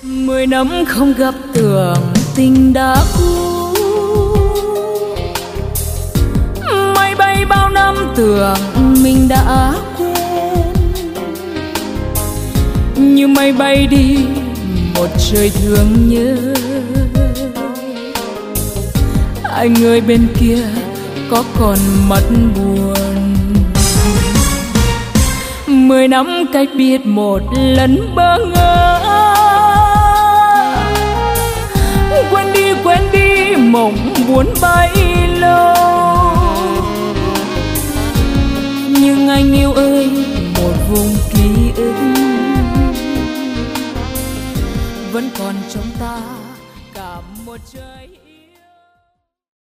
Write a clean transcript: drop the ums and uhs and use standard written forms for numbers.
10 năm không gặp tưởng tình đã cũ, máy bay bao năm tưởng mình đã quên, như mây bay đi một trời thương nhớ. Anh ơi bên kia có còn mắt buồn, 10 năm cách biệt một lần bỡ ngỡ. Quên đi mộng buồn bay lâu, nhưng anh yêu ơi một vùng ký ức vẫn còn trong ta cả một trời.